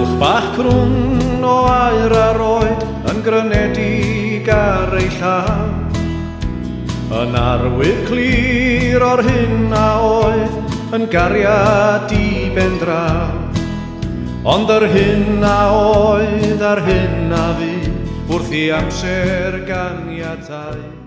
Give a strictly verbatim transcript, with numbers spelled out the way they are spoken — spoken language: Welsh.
Cwch bach crwn o aer a roed yn grynedig ar ei llaw, yn arwydd clir o'r hyn a oedd yn gariad i ben draw. Ond yr hyn a oedd a'r hyn a fydd wrth i amser ganiatáu.